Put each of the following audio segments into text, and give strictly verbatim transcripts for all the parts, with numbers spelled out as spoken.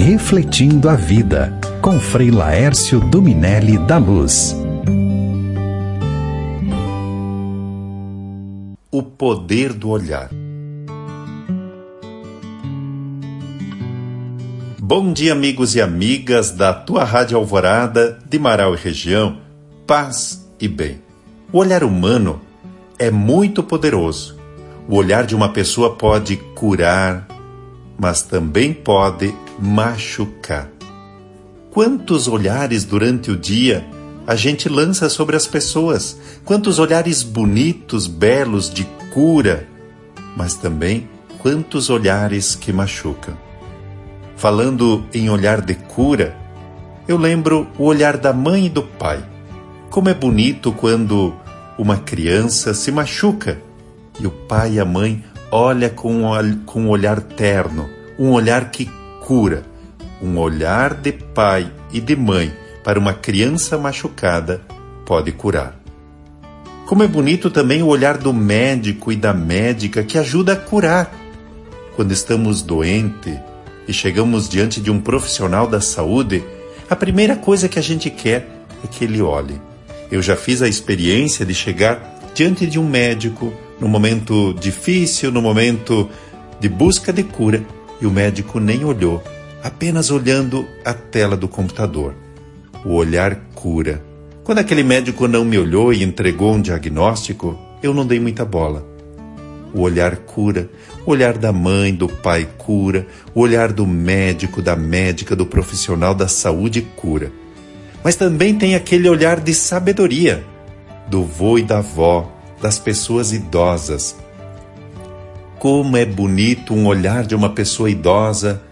Refletindo a Vida, com Frei Laércio Dominelli da Luz. O poder do olhar. Bom dia, amigos e amigas da tua Rádio Alvorada, de Marau e região, paz e bem. O olhar humano é muito poderoso. O olhar de uma pessoa pode curar, mas também pode machucar. Quantos olhares durante o dia a gente lança sobre as pessoas? Quantos olhares bonitos, belos, de cura, mas também quantos olhares que machucam. Falando em olhar de cura, eu lembro o olhar da mãe e do pai. Como é bonito quando uma criança se machuca e o pai e a mãe olham com, com um olhar terno, um olhar que cura, um olhar de pai e de mãe para uma criança machucada pode curar. Como é bonito também o olhar do médico e da médica que ajuda a curar. Quando estamos doentes e chegamos diante de um profissional da saúde, a primeira coisa que a gente quer é que ele olhe. Eu já fiz a experiência de chegar diante de um médico no momento difícil, no momento de busca de cura, e o médico nem olhou, apenas olhando a tela do computador. O olhar cura. Quando aquele médico não me olhou e entregou um diagnóstico, eu não dei muita bola. O olhar cura. O olhar da mãe, do pai cura. O olhar do médico, da médica, do profissional da saúde cura. Mas também tem aquele olhar de sabedoria do vô e da avó, das pessoas idosas. Como é bonito um olhar de uma pessoa idosa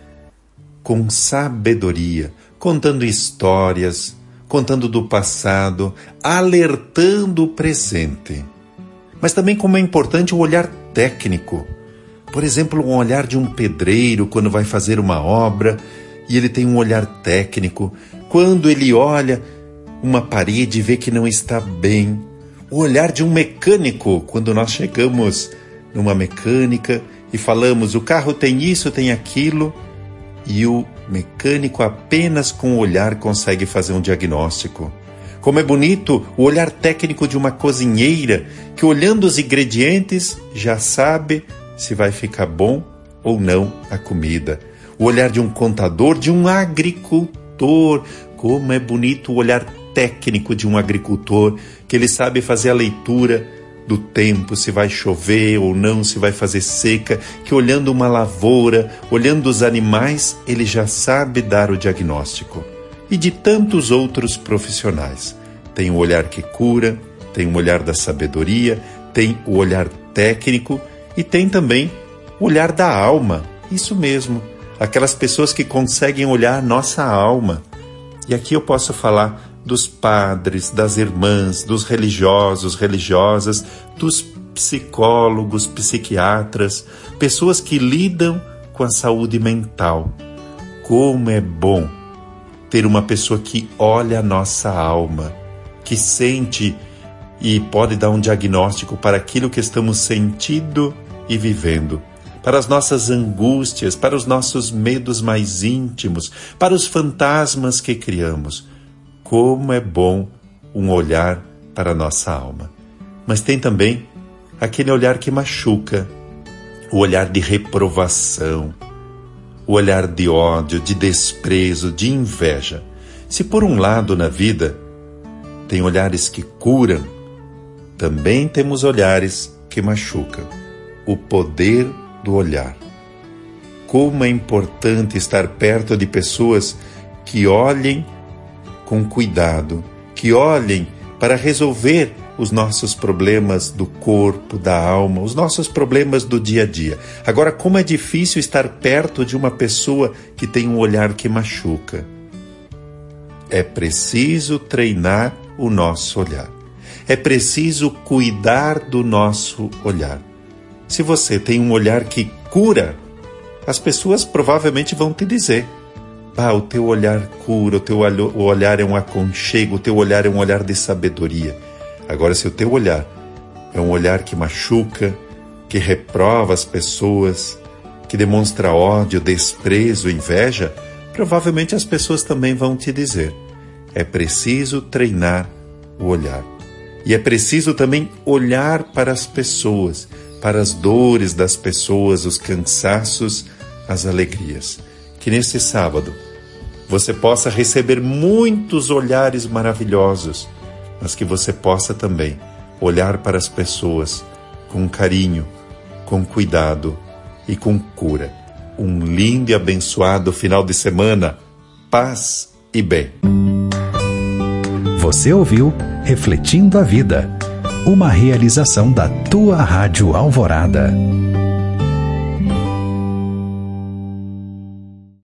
com sabedoria, contando histórias, contando do passado, alertando o presente. Mas também como é importante o olhar técnico. Por exemplo, um olhar de um pedreiro quando vai fazer uma obra e ele tem um olhar técnico. Quando ele olha uma parede e vê que não está bem. O olhar de um mecânico quando nós chegamos numa mecânica e falamos, o carro tem isso, tem aquilo, e o mecânico apenas com o olhar consegue fazer um diagnóstico. Como é bonito o olhar técnico de uma cozinheira que, olhando os ingredientes, já sabe se vai ficar bom ou não a comida. O olhar de um contador, de um agricultor. Como é bonito o olhar técnico de um agricultor, que ele sabe fazer a leitura do tempo, se vai chover ou não, se vai fazer seca, que olhando uma lavoura, olhando os animais, ele já sabe dar o diagnóstico. E de tantos outros profissionais. Tem o olhar que cura, tem o olhar da sabedoria, tem o olhar técnico e tem também o olhar da alma. Isso mesmo, aquelas pessoas que conseguem olhar nossa alma. E aqui eu posso falar dos padres, das irmãs, dos religiosos, religiosas, dos psicólogos, psiquiatras, pessoas que lidam com a saúde mental. Como é bom ter uma pessoa que olha a nossa alma, que sente e pode dar um diagnóstico para aquilo que estamos sentindo e vivendo, para as nossas angústias, para os nossos medos mais íntimos, para os fantasmas que criamos. Como é bom um olhar para a nossa alma. Mas tem também aquele olhar que machuca, o olhar de reprovação, o olhar de ódio, de desprezo, de inveja. Se por um lado na vida tem olhares que curam, também temos olhares que machucam. O poder do olhar. Como é importante estar perto de pessoas que olhem com cuidado, que olhem para resolver os nossos problemas do corpo, da alma, os nossos problemas do dia a dia. Agora, como é difícil estar perto de uma pessoa que tem um olhar que machuca. É preciso treinar o nosso olhar. É preciso cuidar do nosso olhar. Se você tem um olhar que cura, as pessoas provavelmente vão te dizer: ah, o teu olhar cura, o teu olhar é um aconchego, o teu olhar é um olhar de sabedoria. Agora, se o teu olhar é um olhar que machuca, que reprova as pessoas, que demonstra ódio, desprezo, inveja, provavelmente as pessoas também vão te dizer: é preciso treinar o olhar. E é preciso também olhar para as pessoas, para as dores das pessoas, os cansaços, as alegrias. Que nesse sábado você possa receber muitos olhares maravilhosos, mas que você possa também olhar para as pessoas com carinho, com cuidado e com cura. Um lindo e abençoado final de semana. Paz e bem. Você ouviu Refletindo a Vida, uma realização da Tua Rádio Alvorada.